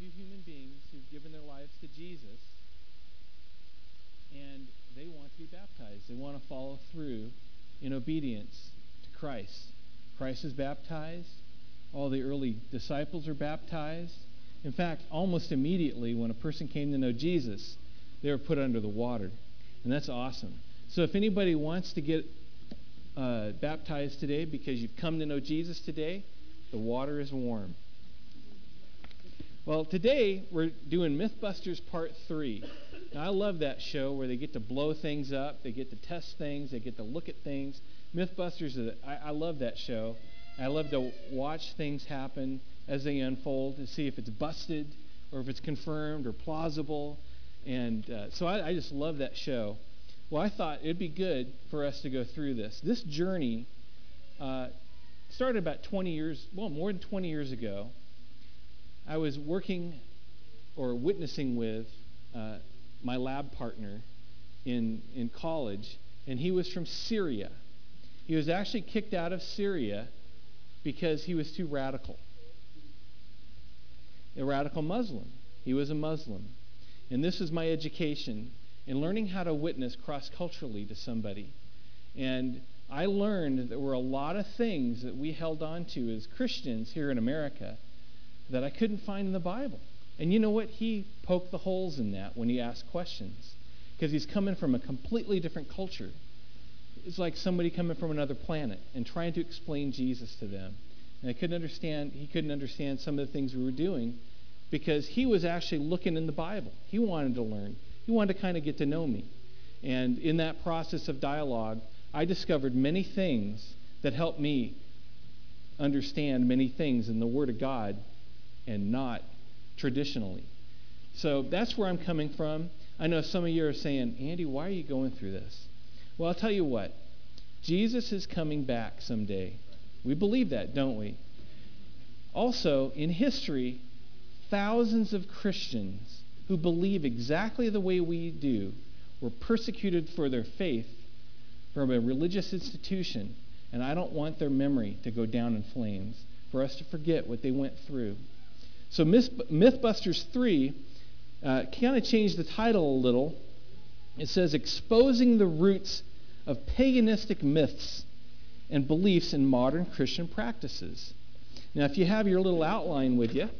two human beings who've given their lives to Jesus, and they want to be baptized. They want to follow through in obedience to Christ. Christ is baptized. All the early disciples are baptized. In fact, almost immediately when a person came to know Jesus, they were put under the water. And that's awesome. So if anybody wants to get baptized today because you've come to know Jesus today, the water is warm. Well, today we're doing Mythbusters Part 3. Now, I love that show where they get to blow things up, they get to test things, they get to look at things. Mythbusters, I love that show. I love to watch things happen as they unfold to see if it's busted or if it's confirmed or plausible. And so I just love that show. Well, I thought it'd be good for us to go through this. This journey started about 20 years, well, more than 20 years ago. I was working or witnessing with my lab partner in college, and he was from Syria. He was actually kicked out of Syria because he was too radical. A radical Muslim. He was a Muslim. And this was my education in learning how to witness cross-culturally to somebody. And I learned that there were a lot of things that we held on to as Christians here in America that I couldn't find in the Bible. And you know what? He poked the holes in that when he asked questions, because he's coming from a completely different culture. It's like somebody coming from another planet and trying to explain Jesus to them. And he couldn't understand some of the things we were doing because he was actually looking in the Bible. He wanted to learn. He wanted to kind of get to know me. And in that process of dialogue, I discovered many things that helped me understand many things in the Word of God and not traditionally. So that's where I'm coming from. I know some of you are saying, Andy, why are you going through this? Well, I'll tell you what. Jesus is coming back someday. We believe that, don't we? Also, in history, thousands of Christians who believe exactly the way we do were persecuted for their faith from a religious institution, and I don't want their memory to go down in flames, for us to forget what they went through. So Mythbusters 3 kind of changed the title a little. It says, Exposing the Roots of Paganistic Myths and Beliefs in Modern Christian Practices. Now, if you have your little outline with you,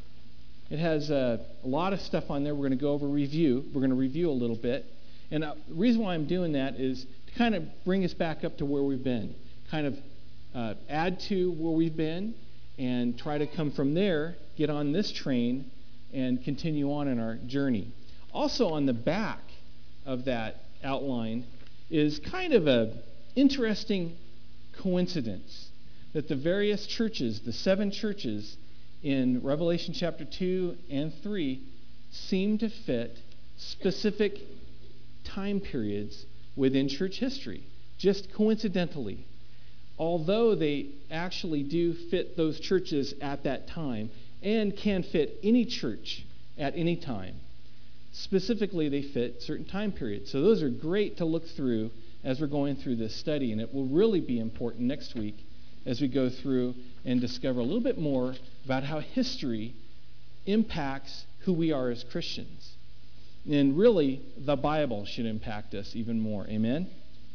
it has a lot of stuff on there. We're going to go over review. We're going to review a little bit. And the reason why I'm doing that is to kind of bring us back up to where we've been, kind of add to where we've been, and try to come from there, get on this train, and continue on in our journey. Also on the back of that outline is kind of an interesting coincidence that the various churches, the 7 churches in Revelation chapter 2 and 3, seem to fit specific time periods within church history, just coincidentally. Although they actually do fit those churches at that time and can fit any church at any time. Specifically, they fit certain time periods. So those are great to look through as we're going through this study, and it will really be important next week as we go through and discover a little bit more about how history impacts who we are as Christians. And really, the Bible should impact us even more. Amen?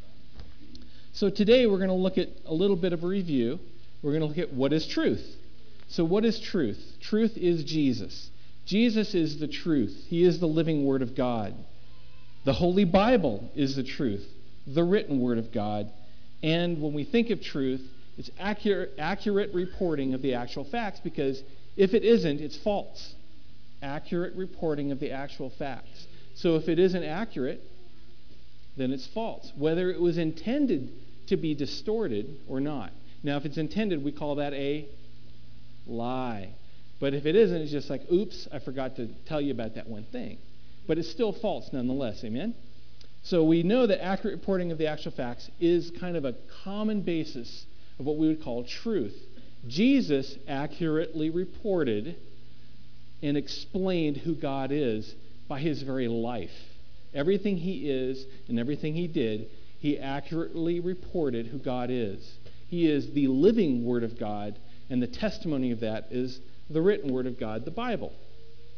So today we're going to look at a little bit of a review. We're going to look at what is truth. So what is truth? Truth is Jesus. Jesus is the truth. He is the living Word of God. The Holy Bible is the truth, the written Word of God. And when we think of truth, it's accurate reporting of the actual facts, because if it isn't, it's false. Accurate reporting of the actual facts. So if it isn't accurate, then it's false, whether it was intended to be distorted or not. Now, if it's intended, we call that a lie. But if it isn't, it's just like, oops, I forgot to tell you about that one thing. But it's still false nonetheless, amen? So we know that accurate reporting of the actual facts is kind of a common basis of what we would call truth. Jesus accurately reported and explained who God is by his very life. Everything he is and everything he did, he accurately reported who God is. He is the living Word of God, and the testimony of that is the written Word of God, the Bible.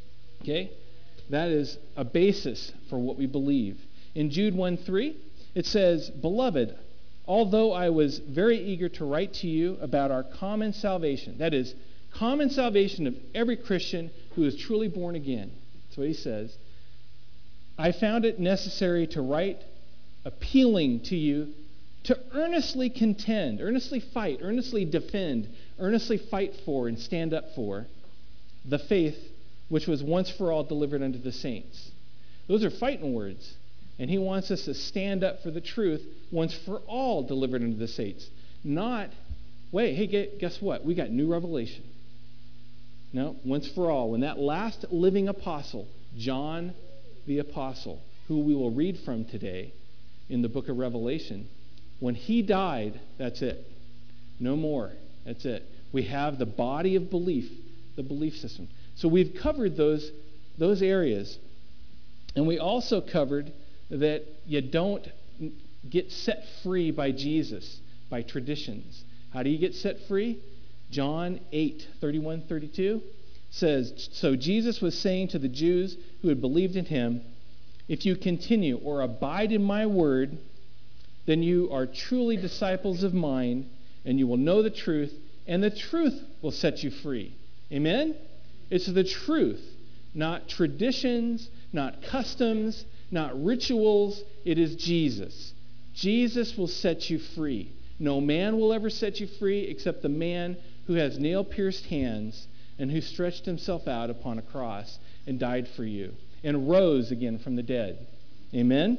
Okay? That is a basis for what we believe. In Jude 1:3, it says, "Beloved, although I was very eager to write to you about our common salvation," that is, common salvation of every Christian who is truly born again. That's what he says. "I found it necessary to write appealing to you to earnestly contend, earnestly fight, earnestly defend, earnestly fight for and stand up for the faith which was once for all delivered unto the saints." Those are fighting words. And he wants us to stand up for the truth once for all delivered unto the saints. Not, wait, hey, guess what? We got new revelation. No, once for all. When that last living apostle, John the Apostle, who we will read from today in the book of Revelation, when he died, that's it. No more. That's it. We have the body of belief, the belief system. So we've covered those areas. And we also covered that you don't get set free by Jesus, by traditions. How do you get set free? John 8:31-32 says, "So Jesus was saying to the Jews who had believed in him, 'If you continue or abide in my word, then you are truly disciples of mine, and you will know the truth, and the truth will set you free.'" Amen? It's the truth, not traditions, not customs, not rituals. It is Jesus. Jesus will set you free. No man will ever set you free except the man who has nail-pierced hands and who stretched himself out upon a cross and died for you and rose again from the dead. Amen?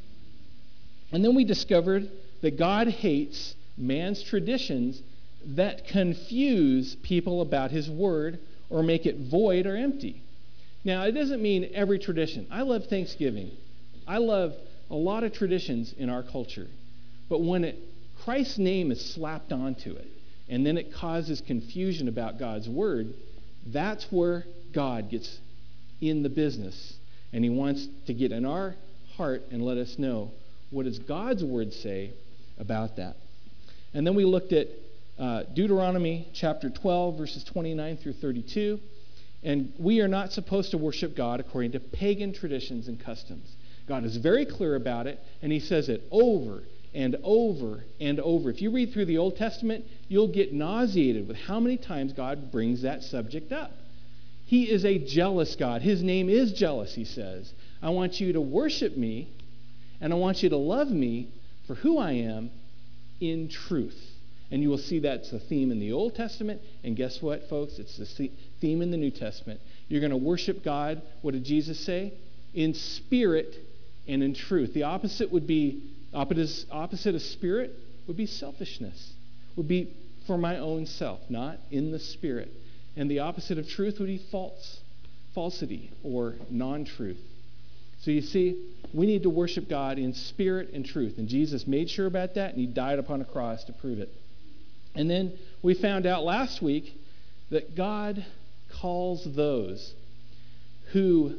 And then we discovered that God hates man's traditions that confuse people about his word or make it void or empty. Now, it doesn't mean every tradition. I love Thanksgiving. I love a lot of traditions in our culture. But when Christ's name is slapped onto it, and then it causes confusion about God's word, that's where God gets in the business. And he wants to get in our heart and let us know, what does God's word say about that? And then we looked at Deuteronomy chapter 12, verses 29-32. And we are not supposed to worship God according to pagan traditions and customs. God is very clear about it, and he says it over and over and over. If you read through the Old Testament, you'll get nauseated with how many times God brings that subject up. He is a jealous God. His name is jealous, he says. I want you to worship me, and I want you to love me for who I am in truth. And you will see that's the theme in the Old Testament, and guess what, folks? It's the theme in the New Testament. You're going to worship God, what did Jesus say? In spirit and in truth. The opposite would be, opposite of spirit would be selfishness, would be for my own self, not in the spirit. And the opposite of truth would be falsity or non-truth. So you see, we need to worship God in spirit and truth. And Jesus made sure about that, and he died upon a cross to prove it. And then we found out last week that God calls those who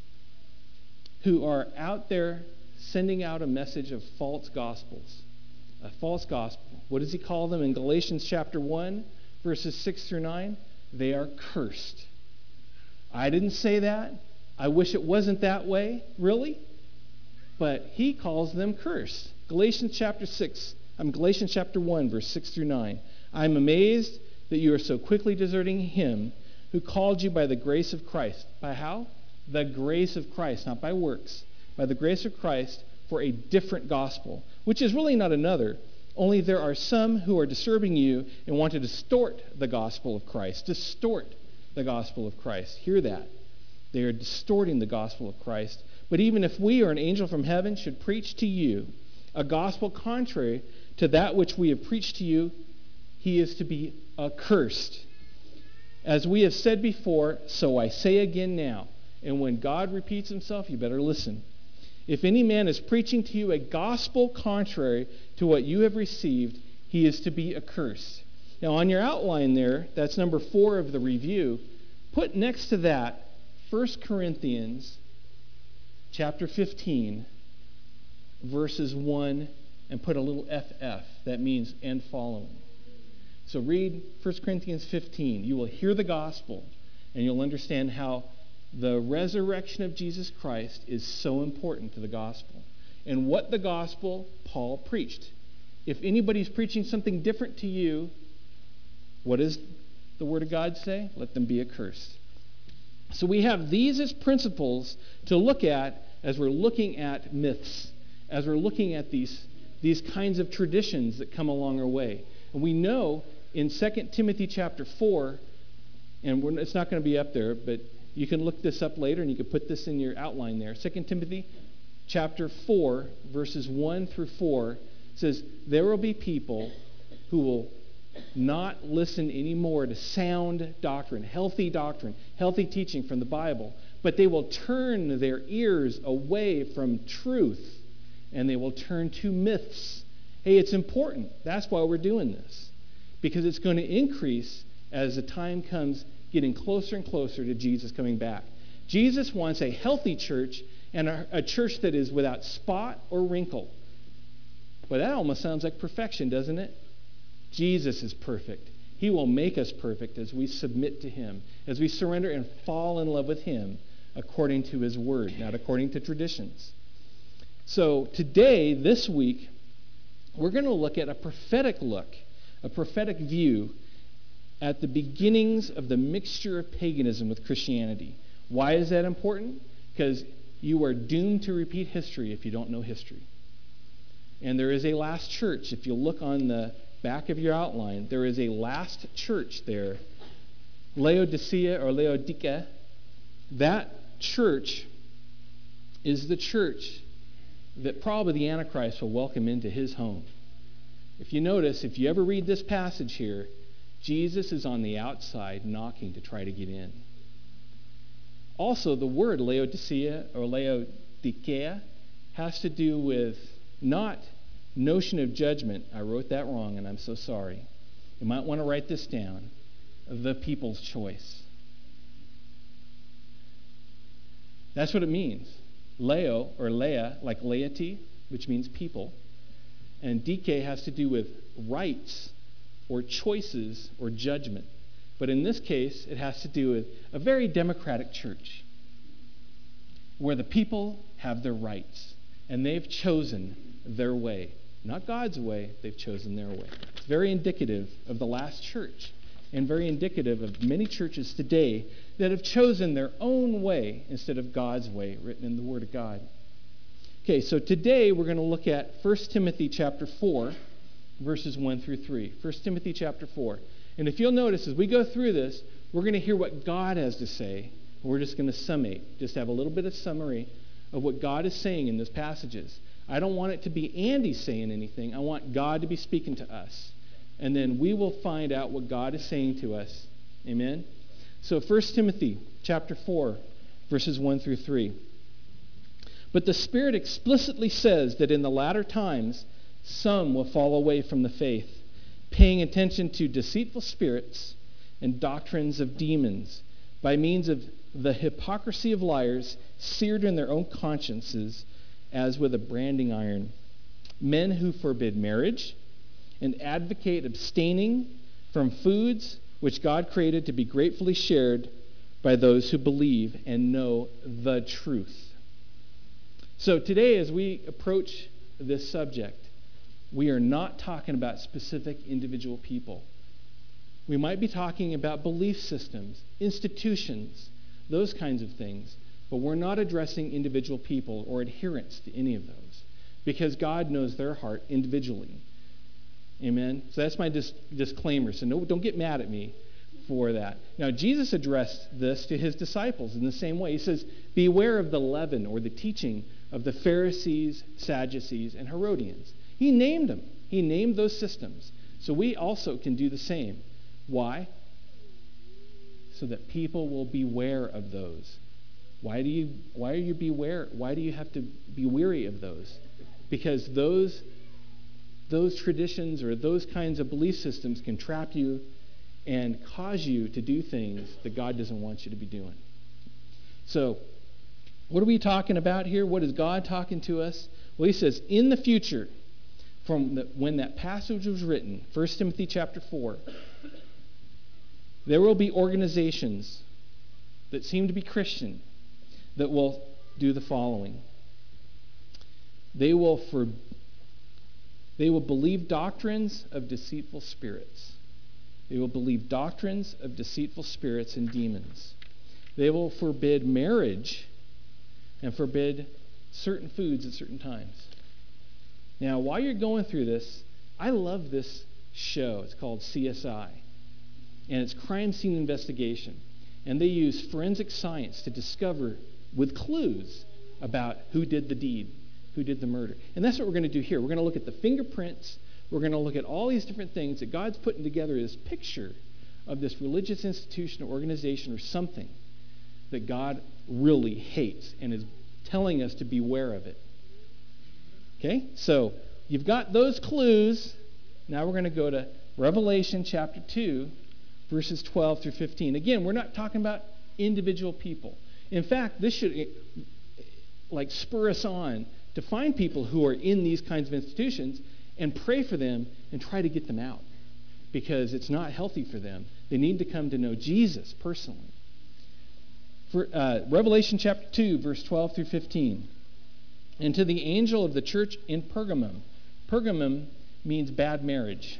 are out there sending out a message of false gospels, a false gospel. What does he call them in Galatians chapter 1, verses 6-9? They are cursed. I didn't say that. I wish it wasn't that way, really. But he calls them cursed. Galatians chapter 1, verse 6-9. I'm amazed that you are so quickly deserting him who called you by the grace of Christ. By how? The grace of Christ, not by works. By the grace of Christ for a different gospel, which is really not another. Only there are some who are disturbing you and want to distort the gospel of Christ. Distort the gospel of Christ. Hear that. They are distorting the gospel of Christ. But even if we or an angel from heaven should preach to you a gospel contrary to that which we have preached to you, he is to be accursed. As we have said before, so I say again now. And when God repeats himself, you better listen. If any man is preaching to you a gospel contrary to what you have received, he is to be accursed. Now on your outline there, that's number 4 of the review, put next to that 1 Corinthians chapter 15, verses 1, and put a little FF. That means and following. So read 1 Corinthians 15. You will hear the gospel, and you'll understand how the resurrection of Jesus Christ is so important to the gospel. And what the gospel Paul preached. If anybody's preaching something different to you, what does the Word of God say? Let them be accursed. So we have these as principles to look at as we're looking at myths, as we're looking at these kinds of traditions that come along our way. And we know in 2 Timothy chapter 4, and it's not going to be up there, but you can look this up later and you can put this in your outline there. 2 Timothy chapter 4, verses 1 through 4 says, there will be people who will not listen anymore to sound doctrine, healthy teaching from the Bible, but they will turn their ears away from truth and they will turn to myths. Hey, it's important. That's why we're doing this, because it's going to increase as the time comes getting closer and closer to Jesus coming back. Jesus wants a healthy church and a church that is without spot or wrinkle. Well, that almost sounds like perfection, doesn't it? Jesus is perfect. He will make us perfect as we submit to him, as we surrender and fall in love with him according to his word, not according to traditions. So today, this week, we're going to look at a prophetic view at the beginnings of the mixture of paganism with Christianity. Why is that important? Because you are doomed to repeat history if you don't know history. And there is a last church. If you look on the back of your outline, there is a last church there. Laodicea or Laodicea. That church is the church that probably the Antichrist will welcome into his home. If you notice, if you ever read this passage here, Jesus is on the outside knocking to try to get in. Also, the word Laodicea or Laodicea has to do with not notion of judgment. I wrote that wrong, and I'm so sorry. You might want to write this down. The people's choice. That's what it means. Leo or Leia, like laity, which means people. And dike has to do with rights or choices or judgment. But in this case, it has to do with a very democratic church where the people have their rights and they've chosen their way. Not God's way, they've chosen their way. It's very indicative of the last church and very indicative of many churches today that have chosen their own way instead of God's way written in the Word of God. Okay, so today we're going to look at 1 Timothy chapter 4, verses 1 through 3. 1 Timothy chapter 4. And if you'll notice, as we go through this, we're going to hear what God has to say. We're just going to summate, just have a little bit of summary of what God is saying in those passages. I don't want it to be Andy saying anything. I want God to be speaking to us. And then we will find out what God is saying to us. Amen? So 1 Timothy chapter 4, verses 1 through 3. But the Spirit explicitly says that in the latter times, some will fall away from the faith, paying attention to deceitful spirits and doctrines of demons, by means of the hypocrisy of liars, seared in their own consciences as with a branding iron. Men who forbid marriage and advocate abstaining from foods which God created to be gratefully shared by those who believe and know the truth. So today, as we approach this subject, we are not talking about specific individual people. We might be talking about belief systems, institutions, those kinds of things, but we're not addressing individual people or adherents to any of those, because God knows their heart individually. Amen? So that's my disclaimer. So don't get mad at me for that. Now, Jesus addressed this to his disciples in the same way. He says, beware of the leaven or the teaching of the Pharisees, Sadducees, and Herodians. He named them. He named those systems. So we also can do the same. Why? So that people will beware of those. Why are you beware? Why do you have to be weary of those? Because those traditions or those kinds of belief systems can trap you and cause you to do things that God doesn't want you to be doing. So, what are we talking about here? What is God talking to us? Well, he says, in the future, when that passage was written, 1 Timothy chapter 4, there will be organizations that seem to be Christian that will do the following. They will believe doctrines of deceitful spirits. They will believe doctrines of deceitful spirits and demons. They will forbid marriage and forbid certain foods at certain times. Now, while you're going through this, I love this show. It's called CSI, and it's crime scene investigation. And they use forensic science to discover, with clues, about who did the deed, who did the murder. And that's what we're going to do here. We're going to look at the fingerprints. We're going to look at all these different things that God's putting together, this picture of this religious institution or organization or something that God really hates and is telling us to beware of it. Okay? So you've got those clues. Now we're going to go to Revelation chapter 2, verses 12 through 15. Again, we're not talking about individual people. In fact, this should spur us on to find people who are in these kinds of institutions and pray for them and try to get them out, because it's not healthy for them. They need to come to know Jesus personally. For, Revelation chapter 2, verse 12 through 15. And to the angel of the church in Pergamum. Pergamum means bad marriage.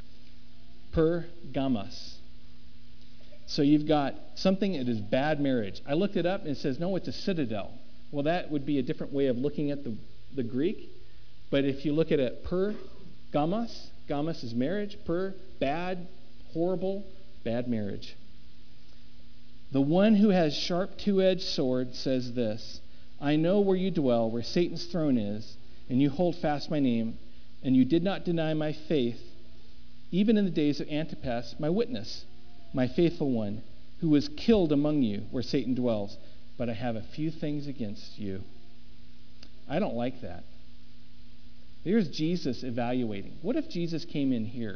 Pergamos. So you've got something that is bad marriage. I looked it up and it says, no, it's a citadel. Well, that would be a different way of looking at the Greek. But if you look at it, pergamos, gamos is marriage, bad, horrible, bad marriage. The one who has sharp two-edged sword says this, I know where you dwell, where Satan's throne is, and you hold fast my name, and you did not deny my faith, even in the days of Antipas, my witness, my faithful one, who was killed among you, where Satan dwells. But I have a few things against you. I don't like that. Here's Jesus evaluating. What if Jesus came in here?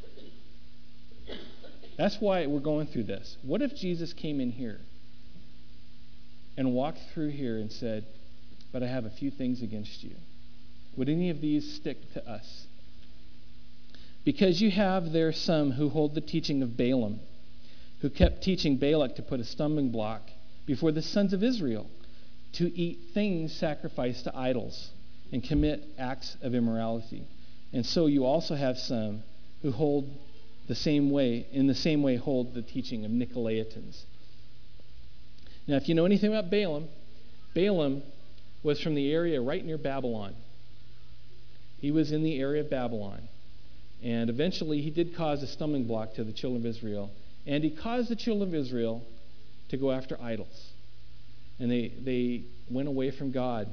That's why we're going through this. What if Jesus came in here and walked through here and said, but I have a few things against you? Would any of these stick to us? Because you have there some who hold the teaching of Balaam, who kept teaching Balak to put a stumbling block before the sons of Israel, to eat things sacrificed to idols and commit acts of immorality. And so you also have some who hold the same way hold the teaching of Nicolaitans. Now, if you know anything about Balaam, Balaam was from the area right near Babylon. He was in the area of Babylon. And eventually he did cause a stumbling block to the children of Israel. And he caused the children of Israel to go after idols. And they went away from God.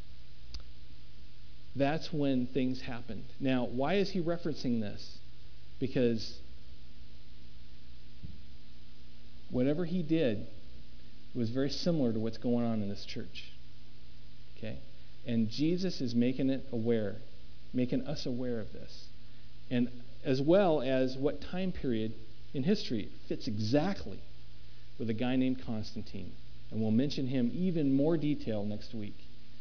That's when things happened. Now, why is he referencing this? Because whatever he did was very similar to what's going on in this church. Okay? And Jesus is making us aware of this. And as well as what time period in history fits exactly with a guy named Constantine. And we'll mention him even more detail next week.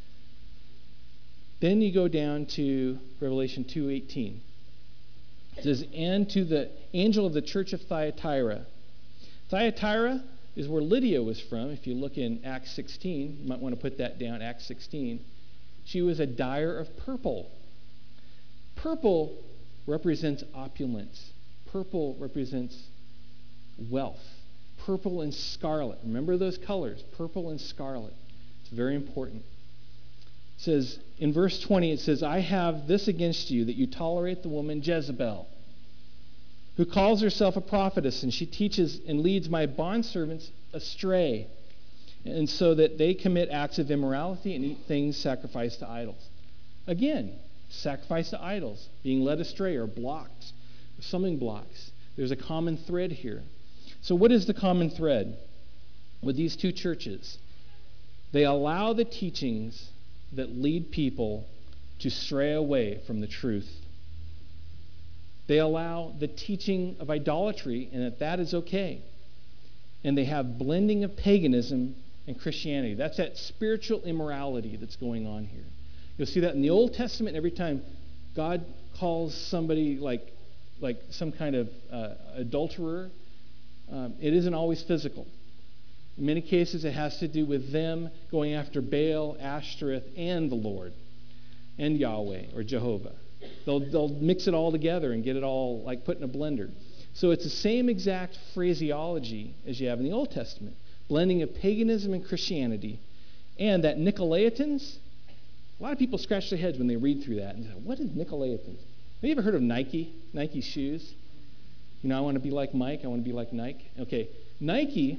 Then you go down to Revelation 2:18. It says, and to the angel of the church of Thyatira. Thyatira is where Lydia was from. If you look in Acts 16, you might want to put that down, Acts 16. She was a dyer of purple. Purple represents opulence. Purple represents wealth. Purple and scarlet. Remember those colors, purple and scarlet. It's very important. It says, in verse 20, it says, I have this against you, that you tolerate the woman Jezebel, who calls herself a prophetess, and she teaches and leads my bondservants astray, and so that they commit acts of immorality and eat things sacrificed to idols. Again, sacrifice to idols, being led astray or blocked, stumbling blocks. There's a common thread here. So what is the common thread with these two churches? They allow the teachings that lead people to stray away from the truth. They allow the teaching of idolatry, and that is okay. And they have blending of paganism and Christianity. That's that spiritual immorality that's going on here. You'll see that in the Old Testament. Every time God calls somebody like some kind of adulterer, it isn't always physical. In many cases, it has to do with them going after Baal, Ashtoreth, and the Lord, and Yahweh or Jehovah. They'll mix it all together and get it all like put in a blender. So it's the same exact phraseology as you have in the Old Testament, blending of paganism and Christianity. And that Nicolaitans, a lot of people scratch their heads when they read through that and say, what is Nicolaitans? Have you ever heard of Nike shoes? I want to be like Mike, I want to be like Nike. Okay, Nike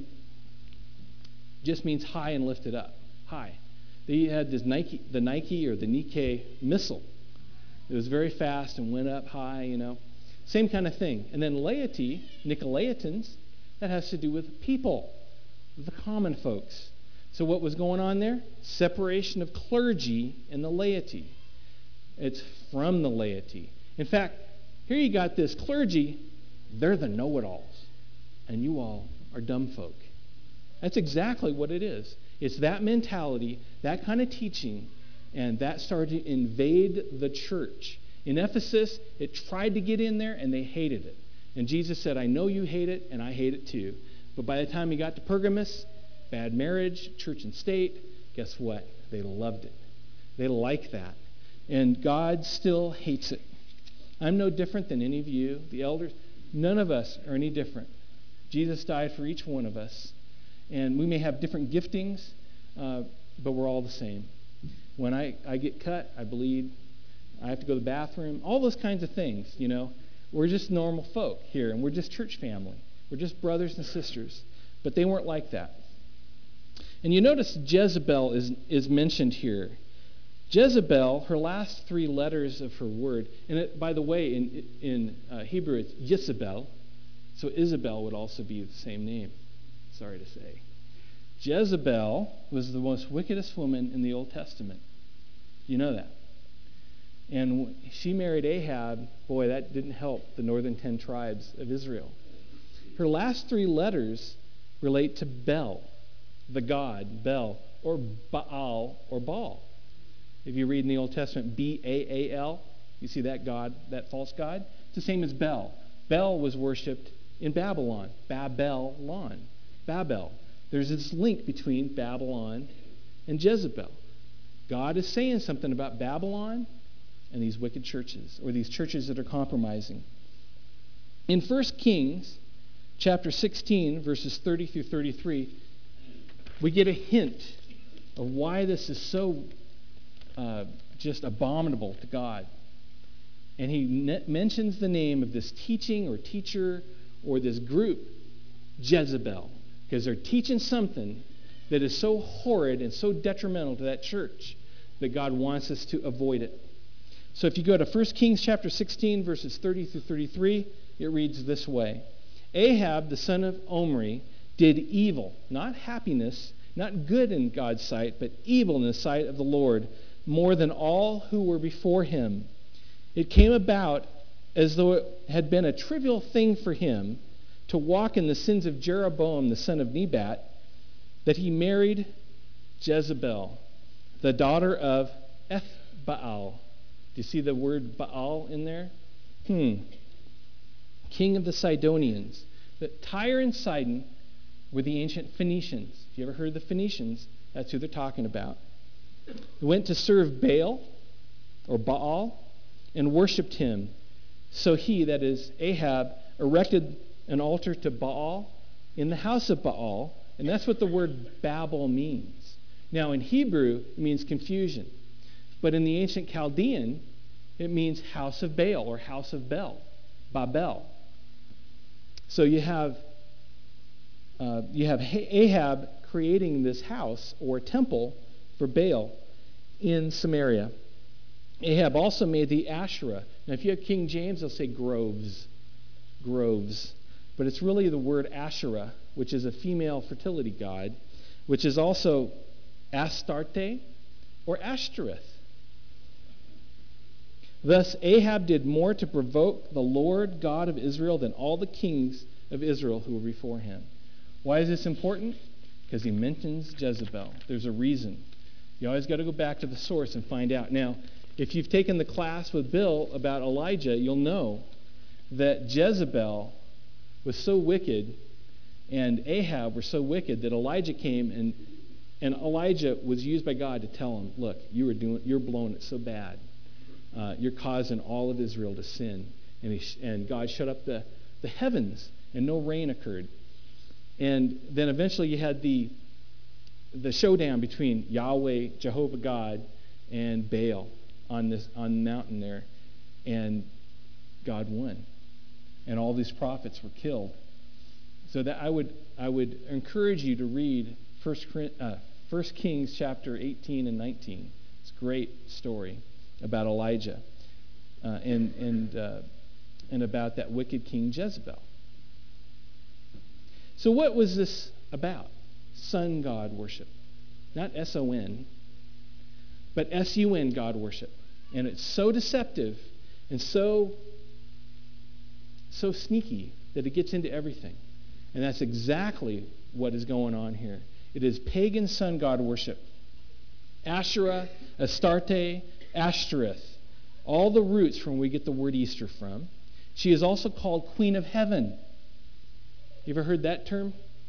just means high and lifted up, high. They had the Nike or the Nikkei missile. It was very fast and went up high, Same kind of thing. And then laity, Nicolaitans, that has to do with people, the common folks. So what was going on there? Separation of clergy and the laity. It's from the laity. In fact, here you got this clergy, they're the know-it-alls, and you all are dumb folk. That's exactly what it is. It's that mentality, that kind of teaching, and that started to invade the church. In Ephesus, it tried to get in there, and they hated it. And Jesus said, I know you hate it, and I hate it too. But by the time he got to Pergamos, bad marriage, church and state, guess what? They loved it. They like that. And God still hates it. I'm no different than any of you, the elders. None of us are any different. Jesus died for each one of us. And we may have different giftings, but we're all the same. When I get cut, I bleed, I have to go to the bathroom, all those kinds of things, We're just normal folk here, and we're just church family. We're just brothers and sisters. But they weren't like that. And you notice Jezebel is mentioned here. Jezebel, her last three letters of her word, and by the way, in Hebrew it's Yisabel, so Isabel would also be the same name, sorry to say. Jezebel was the most wickedest woman in the Old Testament. You know that. And she married Ahab. Boy, that didn't help the northern 10 tribes of Israel. Her last three letters relate to Bel, the god, Bel, or Baal, or Baal. If you read in the Old Testament, B-A-A-L, you see that god, that false god? It's the same as Bel. Bel was worshipped in Babylon, Babel. There's this link between Babylon and Jezebel. God is saying something about Babylon and these wicked churches, or these churches that are compromising. In 1 Kings chapter 16, verses 30 through 33, we get a hint of why this is so just abominable to God. And he mentions the name of this teaching or teacher or this group, Jezebel, because they're teaching something that is so horrid and so detrimental to that church that God wants us to avoid it. So if you go to 1 Kings chapter 16, verses 30 through 33, it reads this way. Ahab, the son of Omri, did evil, not happiness, not good in God's sight, but evil in the sight of the Lord, more than all who were before him. It came about as though it had been a trivial thing for him to walk in the sins of Jeroboam, the son of Nebat, that he married Jezebel, the daughter of Ethbaal. Do you see the word Baal in there? King of the Sidonians. But Tyre and Sidon were the ancient Phoenicians. If you ever heard of the Phoenicians, that's who they're talking about. They went to serve Baal, or Baal, and worshipped him. So he, that is Ahab, erected an altar to Baal in the house of Baal, and that's what the word Babel means. Now in Hebrew, it means confusion. But in the ancient Chaldean, it means house of Baal or house of Bel, Babel. So you have Ahab creating this house or temple for Baal in Samaria. Ahab also made the Asherah. Now if you have King James, they'll say groves. But it's really the word Asherah, which is a female fertility god, which is also Astarte or Ashtoreth. Thus Ahab did more to provoke the Lord God of Israel than all the kings of Israel who were before him. Why is this important? Because he mentions Jezebel. There's a reason. You always got to go back to the source and find out. Now, if you've taken the class with Bill about Elijah, you'll know that Jezebel was so wicked and Ahab were so wicked that Elijah came, and Elijah was used by God to tell him, look, you're blowing it so bad. You're causing all of Israel to sin. And God shut up the heavens, and no rain occurred. And then eventually you had the showdown between Yahweh, Jehovah God, and Baal on the mountain there. And God won. And all these prophets were killed. So that I would encourage you to read 1 Kings chapter 18 and 19. It's a great story about Elijah and about that wicked king Jezebel. So what was this about? Sun God worship. Not S-O-N, but S-U-N God worship. And it's so deceptive and so sneaky that it gets into everything. And that's exactly what is going on here. It is pagan sun god worship. Asherah, Astarte, Ashtoreth. All the roots from where we get the word Easter from. She is also called Queen of Heaven. You ever heard that term?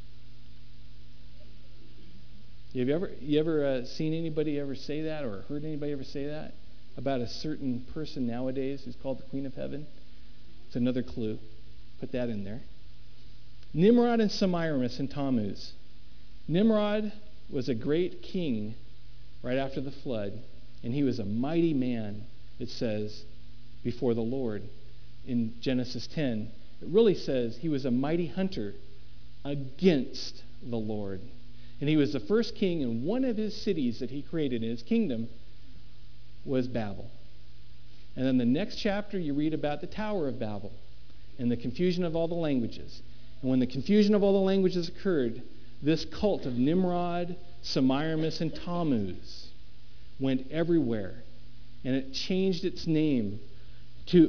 You ever seen anybody ever say that, or heard anybody ever say that about a certain person nowadays who's called the Queen of Heaven? It's another clue. Put that in there. Nimrod and Semiramis and Tammuz. Nimrod was a great king right after the flood, and he was a mighty man, it says, before the Lord. In Genesis 10, it really says he was a mighty hunter against the Lord. And he was the first king, and one of his cities that he created in his kingdom was Babel. And then the next chapter, you read about the Tower of Babel and the confusion of all the languages. And when the confusion of all the languages occurred, this cult of Nimrod, Semiramis, and Tammuz went everywhere. And it changed its name to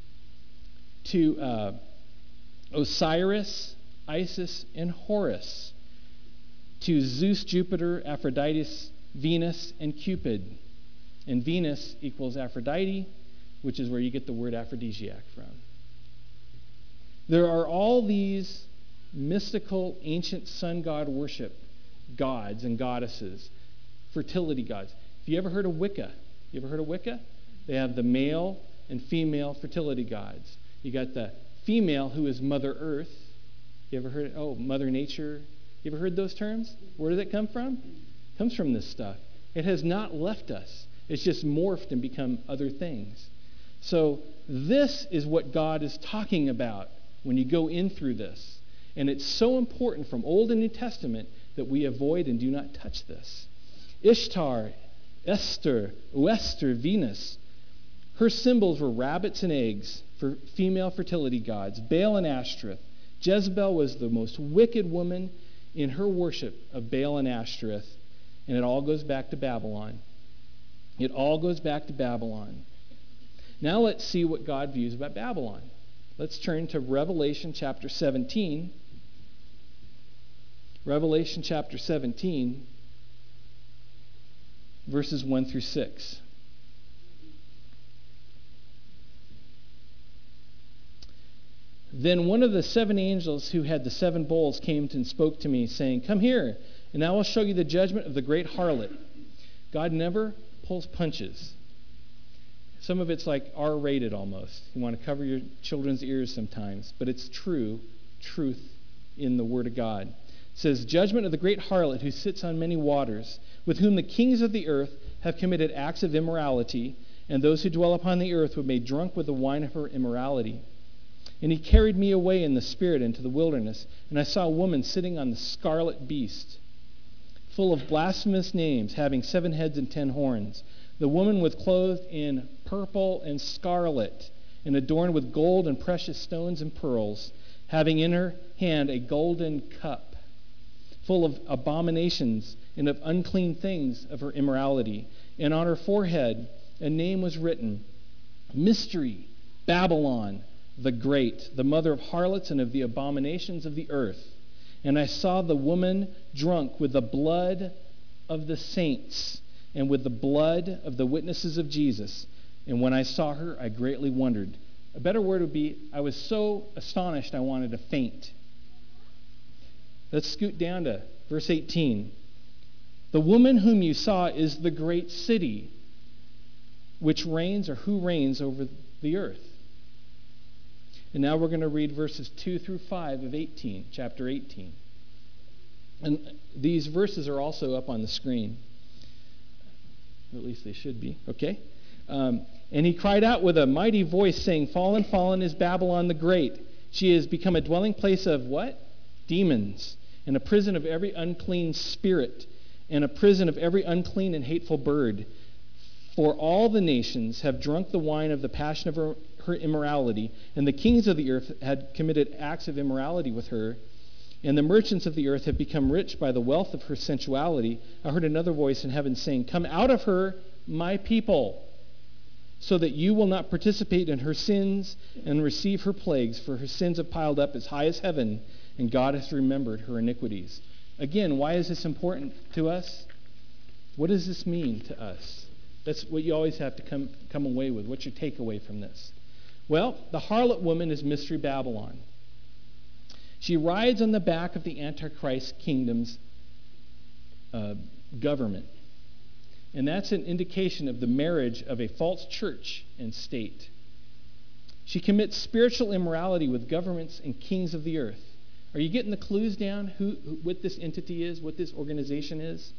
Osiris, Isis, and Horus, to Zeus, Jupiter, Aphrodite, Venus, and Cupid. And Venus equals Aphrodite, which is where you get the word aphrodisiac from. There are all these mystical, ancient sun god worship gods and goddesses, fertility gods. Have you ever heard of Wicca? You ever heard of Wicca? They have the male and female fertility gods. You got the female, who is Mother Earth. You ever heard, Mother Nature? You ever heard those terms? Where did it come from? It comes from this stuff. It has not left us. It's just morphed and become other things. So this is what God is talking about when you go in through this. And it's so important from Old and New Testament that we avoid and do not touch this. Ishtar, Esther, Uester, Venus. Her symbols were rabbits and eggs for female fertility gods. Baal and Ashtoreth. Jezebel was the most wicked woman in her worship of Baal and Ashtoreth. And it all goes back to Babylon. It all goes back to Babylon. Now let's see what God views about Babylon. Let's turn to Revelation chapter 17. Revelation chapter 17, verses 1 through 6. Then one of the seven angels who had the seven bowls came and spoke to me, saying, "Come here, and I will show you the judgment of the great harlot." God never pulls punches. Some of it's like R-rated almost. You want to cover your children's ears sometimes, but it's truth in the Word of God. It says, "Judgment of the great harlot who sits on many waters, with whom the kings of the earth have committed acts of immorality, and those who dwell upon the earth were made drunk with the wine of her immorality. And he carried me away in the spirit into the wilderness, and I saw a woman sitting on the scarlet beast, full of blasphemous names, having 7 heads and 10 horns. The woman was clothed in purple and scarlet, and adorned with gold and precious stones and pearls, having in her hand a golden cup, full of abominations and of unclean things of her immorality. And on her forehead a name was written, Mystery, Babylon the Great, the mother of harlots and of the abominations of the earth. And I saw the woman drunk with the blood of the saints and with the blood of the witnesses of Jesus. And when I saw her, I greatly wondered." A better word would be, I was so astonished I wanted to faint. Let's scoot down to verse 18. The woman whom you saw is the great city, which reigns, or who reigns over the earth. And now we're going to read verses 2 through 5 of 18, chapter 18. And these verses are also up on the screen. Or at least they should be, okay? And he cried out with a mighty voice, saying, Fallen, fallen is Babylon the Great. She has become a dwelling place of what? Demons, and a prison of every unclean spirit, and a prison of every unclean and hateful bird. For all the nations have drunk the wine of the passion of her immorality, and the kings of the earth had committed acts of immorality with her, and the merchants of the earth have become rich by the wealth of her sensuality. I heard another voice in heaven saying, Come out of her, my people, so that you will not participate in her sins and receive her plagues, for her sins have piled up as high as heaven, and God has remembered her iniquities. Again, why is this important to us? What does this mean to us? That's what you always have to come away with. What's your takeaway from this? Well, the harlot woman is Mystery Babylon. She rides on the back of the Antichrist kingdom's government. And that's an indication of the marriage of a false church and state. She commits spiritual immorality with governments and kings of the earth. Are you getting the clues down what this entity is, what this organization is?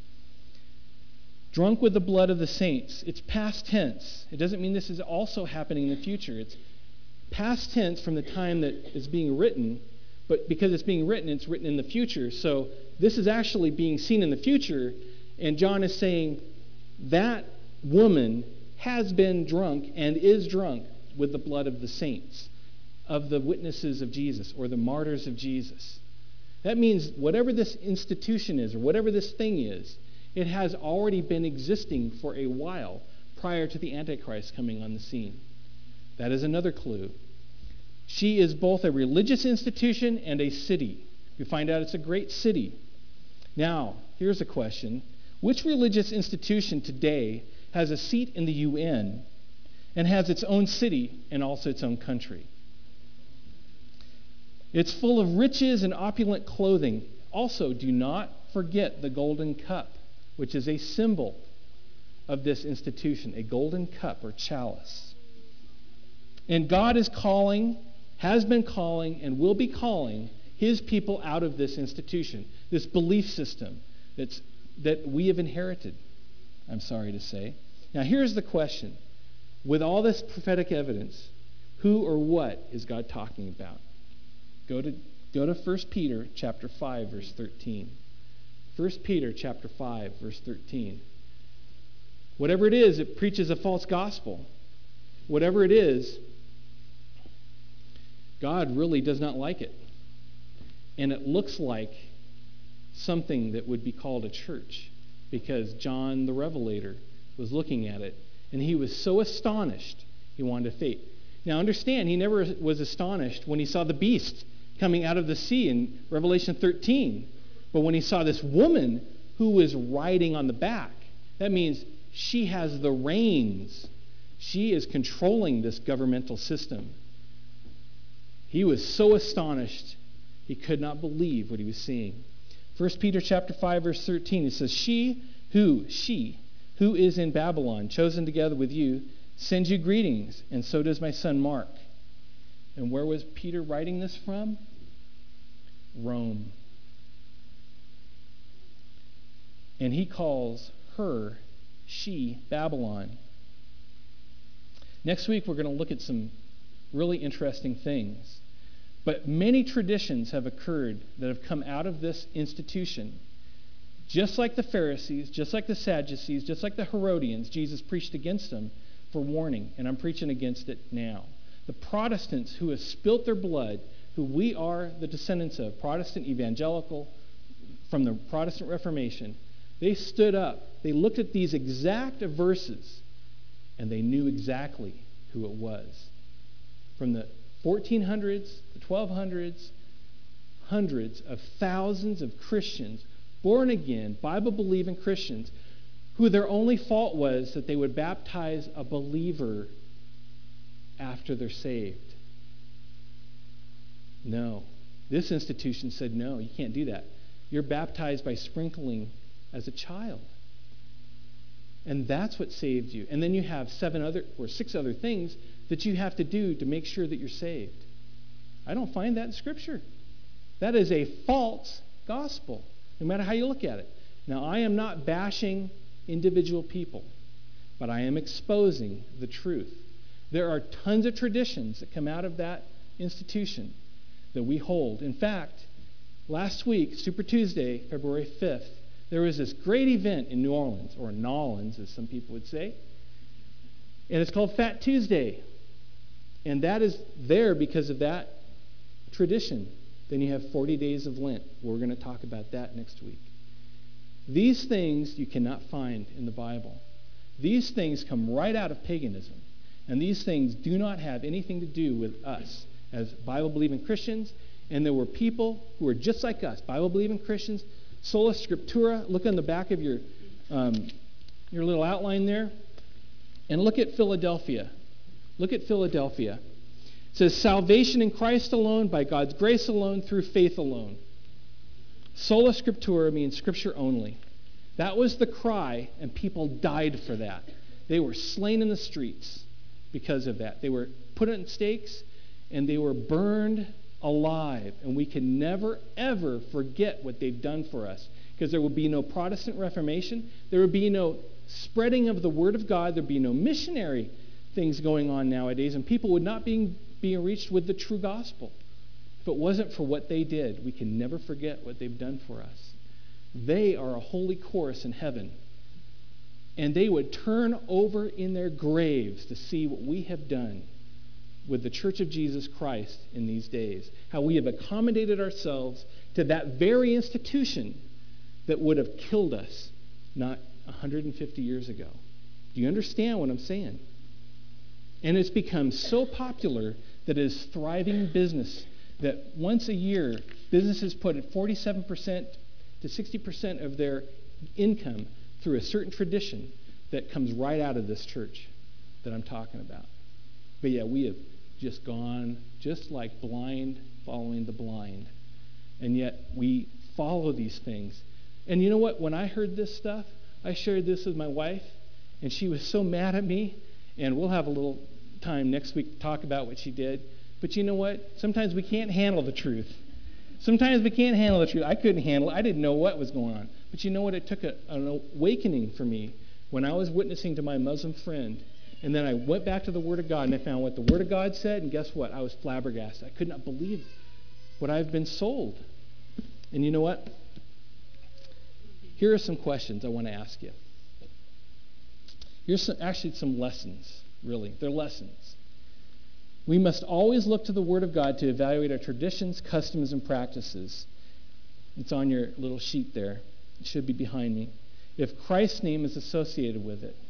Drunk with the blood of the saints. It's past tense. It doesn't mean this is also happening in the future. It's past tense from the time that it's being written, but because it's being written, it's written in the future. So this is actually being seen in the future, and John is saying that woman has been drunk and is drunk with the blood of the saints, of the witnesses of Jesus, or the martyrs of Jesus. That means whatever this institution is, or whatever this thing is, it has already been existing for a while prior to the Antichrist coming on the scene. That is another clue. She is both a religious institution and a city. We find out it's a great city. Now, here's a question. Which religious institution today has a seat in the UN and has its own city and also its own country? It's full of riches and opulent clothing. Also, do not forget the golden cup, which is a symbol of this institution, a golden cup or chalice. And God is calling, has been calling, and will be calling his people out of this institution, this belief system that we have inherited, I'm sorry to say. Now here's the question. With all this prophetic evidence, who or what is God talking about? Go to 1 Peter chapter 5, verse 13. 1 Peter chapter 5, verse 13. Whatever it is, it preaches a false gospel. Whatever it is, God really does not like it. And it looks like something that would be called a church, because John the Revelator was looking at it, and he was so astonished he wanted to faint. Now understand, he never was astonished when he saw the beast coming out of the sea in Revelation 13. But when he saw this woman who was riding on the back, that means she has the reins. She is controlling this governmental system. He was so astonished, he could not believe what he was seeing. 1 Peter chapter 5, verse 13, it says, She who is in Babylon, chosen together with you, sends you greetings, and so does my son Mark. And where was Peter writing this from? Rome. And he calls her, she, Babylon. Next week, we're going to look at some really interesting things. But many traditions have occurred that have come out of this institution. Just like the Pharisees, just like the Sadducees, just like the Herodians, Jesus preached against them for warning, and I'm preaching against it now. The Protestants who have spilt their blood, who we are the descendants of, Protestant evangelical, from the Protestant Reformation, they stood up, they looked at these exact verses, and they knew exactly who it was. From the 1400s, the 1200s, hundreds of thousands of Christians, born again, Bible-believing Christians, who their only fault was that they would baptize a believer after they're saved. No. This institution said, no, you can't do that. You're baptized by sprinkling as a child. And that's what saved you. And then you have 6 other things that you have to do to make sure that you're saved. I don't find that in Scripture. That is a false gospel, no matter how you look at it. Now, I am not bashing individual people, but I am exposing the truth. There are tons of traditions that come out of that institution that we hold. In fact, last week, Super Tuesday, February 5th, there was this great event in New Orleans, or Nolans, as some people would say, and it's called Fat Tuesday. And that is there because of that tradition. Then you have 40 days of Lent. We're going to talk about that next week. These things you cannot find in the Bible. These things come right out of paganism. And these things do not have anything to do with us as Bible-believing Christians. And there were people who were just like us, Bible-believing Christians. Sola Scriptura, look on the back of your little outline there. And look at Philadelphia. Look at Philadelphia. It says, salvation in Christ alone, by God's grace alone, through faith alone. Sola Scriptura means Scripture only. That was the cry, and people died for that. They were slain in the streets because of that. They were put on stakes, and they were burned alive. And we can never, ever forget what they've done for us, because there will be no Protestant Reformation. There will be no spreading of the Word of God. There will be no missionary things going on nowadays, and people would not be being reached with the true gospel. If it wasn't for what they did, we can never forget what they've done for us. They are a holy chorus in heaven, and they would turn over in their graves to see what we have done with the Church of Jesus Christ in these days, how we have accommodated ourselves to that very institution that would have killed us not 150 years ago. Do you understand what I'm saying? And it's become so popular that it is thriving business, that once a year, businesses put 47% to 60% of their income through a certain tradition that comes right out of this church that I'm talking about. But yeah, we have just gone just like blind following the blind. And yet we follow these things. And you know what? When I heard this stuff, I shared this with my wife, and she was so mad at me, and we'll have a little time next week to talk about what she did. But you know what? Sometimes we can't handle the truth. Sometimes we can't handle the truth. I couldn't handle it. I didn't know what was going on. But you know what? It took an awakening for me when I was witnessing to my Muslim friend. And then I went back to the Word of God, and I found what the Word of God said, and guess what? I was flabbergasted. I could not believe what I've been sold. And you know what? Here are some questions I want to ask you. Here's actually some lessons, really. They're lessons. We must always look to the Word of God to evaluate our traditions, customs, and practices. It's on your little sheet there. It should be behind me. If Christ's name is associated with it.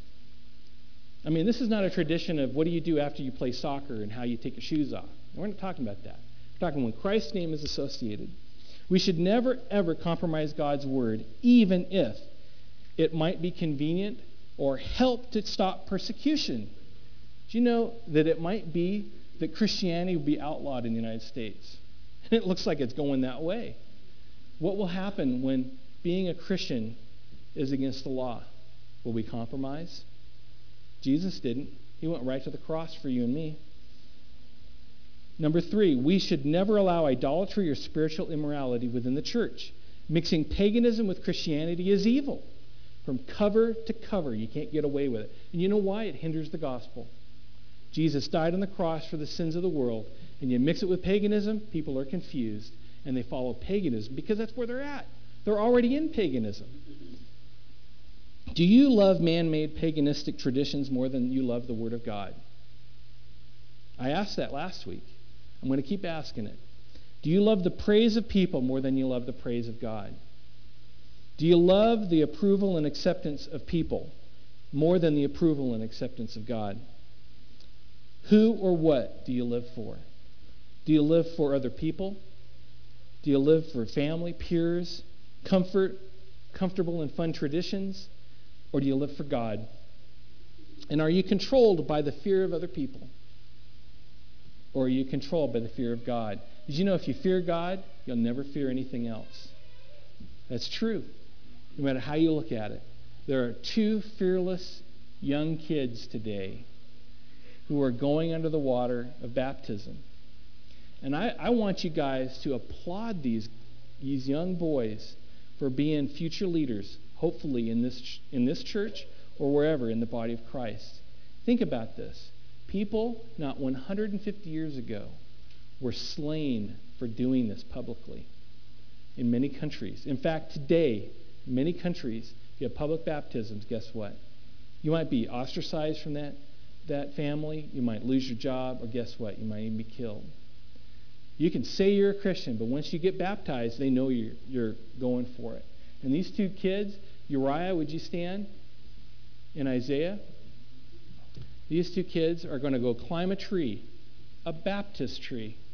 I mean, this is not a tradition of what do you do after you play soccer and how you take your shoes off. We're not talking about that. We're talking when Christ's name is associated. We should never, ever compromise God's Word, even if it might be convenient or help to stop persecution. Do you know that it might be that Christianity will be outlawed in the United States? And it looks like it's going that way. What will happen when being a Christian is against the law? Will we compromise? Jesus didn't. He went right to the cross for you and me. Number 3, we should never allow idolatry or spiritual immorality within the church. Mixing paganism with Christianity is evil. From cover to cover, you can't get away with it. And you know why? It hinders the gospel. Jesus died on the cross for the sins of the world, and you mix it with paganism, people are confused, and they follow paganism because that's where they're at. They're already in paganism. Do you love man-made paganistic traditions more than you love the Word of God? I asked that last week. I'm going to keep asking it. Do you love the praise of people more than you love the praise of God? Do you love the approval and acceptance of people more than the approval and acceptance of God? Who or what do you live for? Do you live for other people? Do you live for family, peers, comfortable and fun traditions? Or do you live for God? And are you controlled by the fear of other people? Or are you controlled by the fear of God? Did you know if you fear God, you'll never fear anything else? That's true, no matter how you look at it. There are two fearless young kids today who are going under the water of baptism. And I want you guys to applaud these young boys for being future leaders, hopefully in this church or wherever in the body of Christ. Think about this. People not 150 years ago were slain for doing this publicly in many countries. In fact, today, in many countries, if you have public baptisms, guess what? You might be ostracized from that family. You might lose your job, or guess what? You might even be killed. You can say you're a Christian, but once you get baptized, they know you're going for it. And these two kids, Uriah, would you stand? In Isaiah? These two kids are going to go climb a tree, a Baptist tree.